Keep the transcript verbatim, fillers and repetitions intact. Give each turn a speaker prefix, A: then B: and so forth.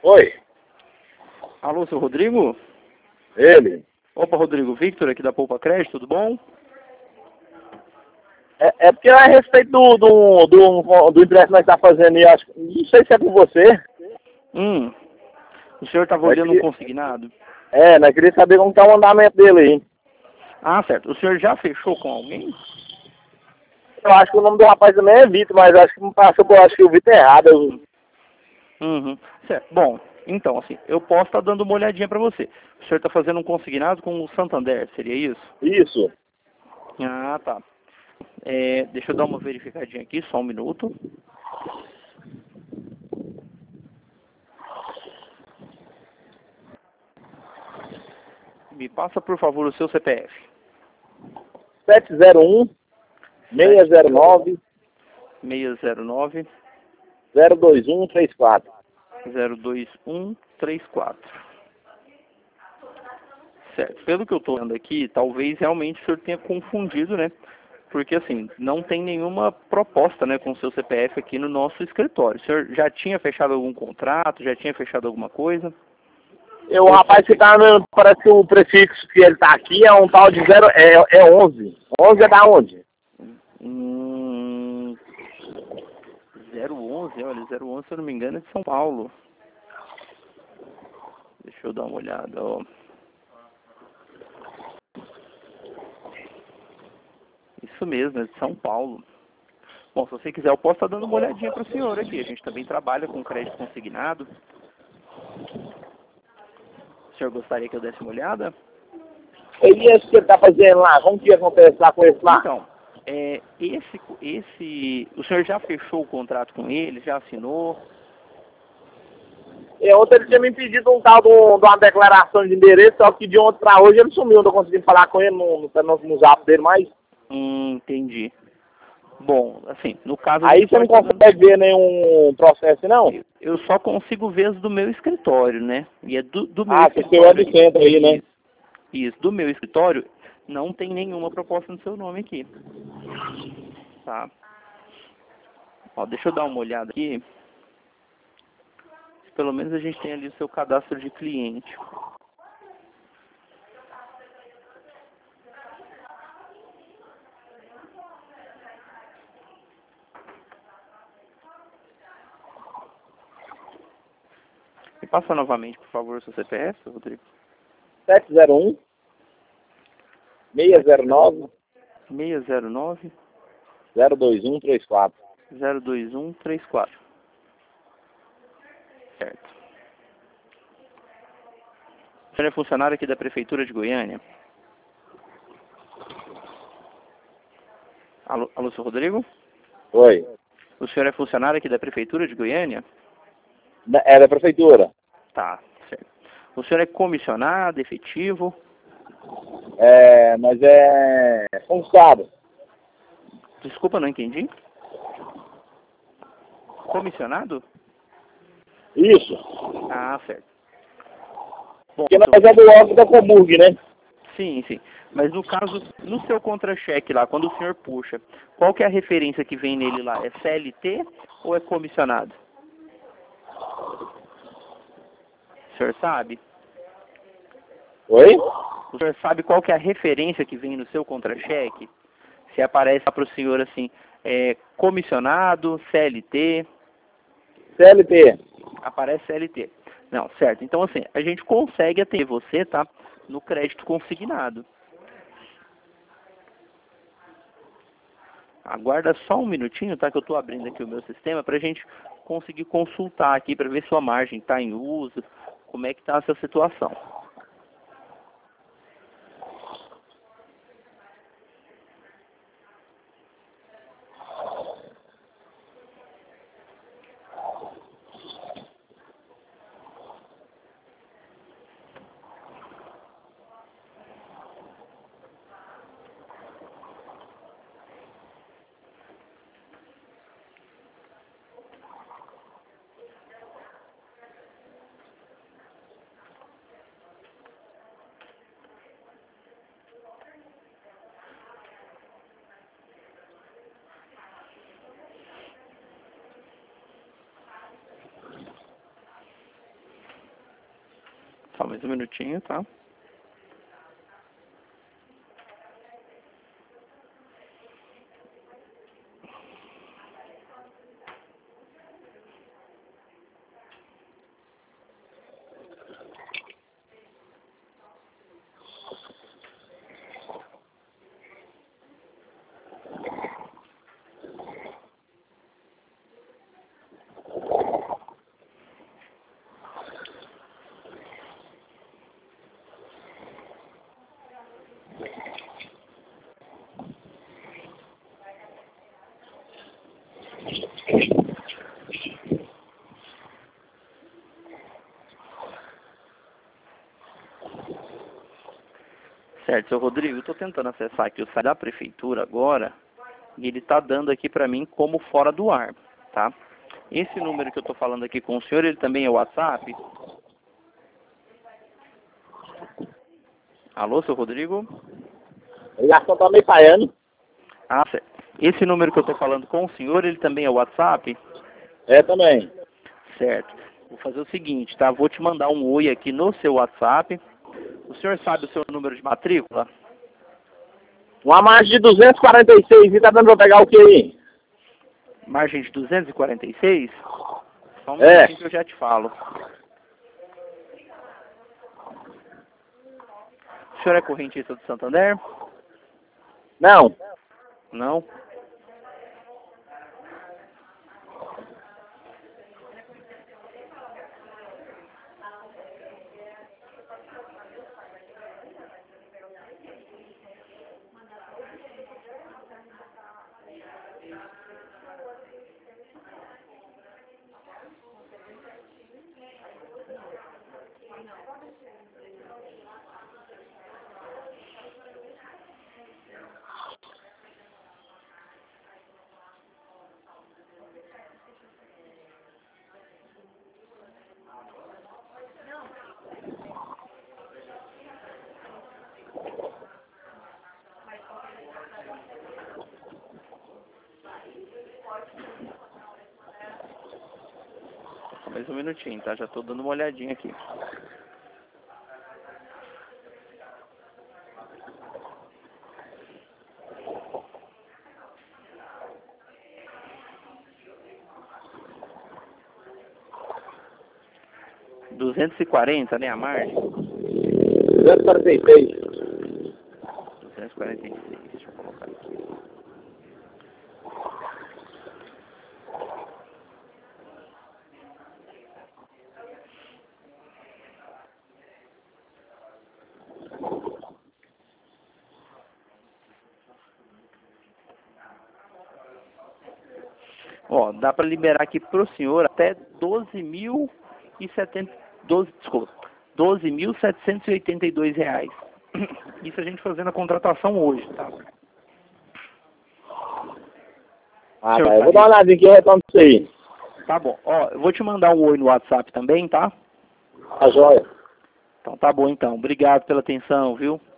A: Oi,
B: Alô, seu Rodrigo?
A: ele.
B: Opa, Rodrigo, Victor aqui da Poupa Crédito, tudo bom?
A: É, é porque é a respeito do, do, do, do empréstimo que nós tá fazendo e acho, não sei se é com você.
B: Hum, o senhor estava
A: Nós
B: olhando um
A: queria,
B: consignado?
A: é, nós queria saber como tá o andamento dele aí.
B: Ah, certo. O senhor já fechou com alguém?
A: Eu acho que o nome do rapaz também é Vitor, mas acho que me passou por, acho que o Vitor errado. Eu,
B: Uhum. Certo. Bom, então, assim, eu posso estar dando uma olhadinha para você. O senhor está fazendo um consignado com o Santander, seria isso?
A: isso.
B: Ah, tá. É, deixa eu dar uma verificadinha aqui, só um minuto. Me passa, por favor, o seu C P F.
A: sete zero um, seis zero nove,
B: seis zero nove,
A: zero dois um três quatro.
B: zero dois um três quatro. Certo. Pelo que eu estou vendo aqui, talvez realmente o senhor tenha confundido, né? Porque, assim, não tem nenhuma proposta, né, com o seu C P F aqui no nosso escritório. O senhor já tinha fechado algum contrato, já tinha fechado alguma coisa?
A: E o rapaz que tá no, parece que o prefixo que ele tá aqui é um tal de zero, é, é onze. onze é da onde?
B: Hum, zero onze, olha, zero onze, se eu não me engano, é de São Paulo. Deixa eu dar uma olhada, ó. Isso mesmo, é de São Paulo. Bom, se você quiser, eu posso estar dando uma olhadinha para o senhor aqui. A gente também trabalha com crédito consignado. O senhor gostaria que eu desse uma olhada?
A: E esse que ele tá fazendo lá, como que acontece lá com esse lá?
B: Então, é, esse, esse, o senhor já fechou o contrato com ele? Já assinou?
A: E ontem ele tinha me pedido um tal de, um- de uma declaração de endereço, só que de ontem pra hoje ele sumiu, não tô conseguindo falar com ele no, no, no zap dele mais.
B: Hum, entendi. Bom, assim, no caso a
A: Aí
B: gente
A: você não
B: pode estar dando...
A: consegue ver nenhum processo, não?
B: Eu eu só consigo ver as do meu escritório, né? E é do, do meu
A: Ah, que o seu é
B: escritório
A: do
B: aqui.
A: centro aí, né?
B: Isso, isso, do meu escritório, não tem nenhuma proposta no seu nome aqui. Tá? Ó, deixa eu dar uma olhada aqui. Pelo menos a gente tem ali o seu cadastro de cliente. Me passa novamente, por favor, o seu C P F, Rodrigo.
A: sete zero um, seis zero nove,
B: seis zero nove,
A: zero dois um três quatro.
B: zero dois um três quatro. Certo. O senhor é funcionário aqui da Prefeitura de Goiânia? Alô, alô, seu Rodrigo?
A: Oi.
B: O senhor é funcionário aqui da Prefeitura de Goiânia?
A: Da- É da prefeitura.
B: Tá, certo. O senhor é comissionado, efetivo?
A: É, mas é concursado.
B: Desculpa, não entendi. Comissionado?
A: Isso.
B: Ah, certo. Bom,
A: Porque
B: seu
A: nós é do
B: Rodrigo.
A: órgão da Coburg, né?
B: Sim, sim. Mas no caso, no seu contra-cheque lá, quando o senhor puxa, qual que é a referência que vem nele lá? É C L T ou é comissionado? O senhor sabe?
A: Oi?
B: O senhor sabe qual que é a referência que vem no seu contra-cheque? Se aparece para o senhor assim, é, comissionado, C L T,
A: C L T.
B: aparece C L T. Não, certo. Então assim, a gente consegue atender você, tá? No crédito consignado. Aguarda só um minutinho, tá? Que eu estou abrindo aqui o meu sistema para a gente conseguir consultar aqui para ver se sua margem está em uso, como é que está essa situação. Só mais um minutinho, tá? Certo, seu Rodrigo, eu estou tentando acessar aqui o site da prefeitura agora e ele está dando aqui para mim como fora do ar, tá? Esse número que eu estou falando aqui com o senhor, ele também é o WhatsApp? Alô, seu Rodrigo?
A: A ligação tá meio falhando.
B: Ah, certo. Esse número que eu estou falando com o senhor, ele também é o WhatsApp?
A: É, também.
B: Certo. Vou fazer o seguinte, tá? Vou te mandar um oi aqui no seu WhatsApp. O senhor sabe o seu número de matrícula?
A: Uma margem de duzentos e quarenta e seis, e tá dando pra pegar o que aí?
B: Margem de duzentos e quarenta e seis? Só um
A: É.
B: minutinho que eu já te falo. O senhor é correntista do Santander?
A: Não.
B: Não? Só mais um minutinho, tá? Já estou dando uma olhadinha aqui. duzentos e quarenta, né, a margem?
A: duzentos e quarenta e seis.
B: duzentos e quarenta e seis, deixa eu colocar aqui. Ó, dá para liberar aqui pro senhor até doze mil e setenta, doze, desculpa, doze mil setecentos e oitenta e dois reais. Isso a gente fazendo a contratação hoje, tá?
A: Ah,
B: Senhor
A: tá. Eu vou
B: Faria.
A: dar uma olhadinha aqui e retorno pra você aí.
B: Tá bom. Ó, eu vou te mandar um oi no WhatsApp também, tá?
A: Tá joia.
B: Então tá bom então. Obrigado pela atenção, viu?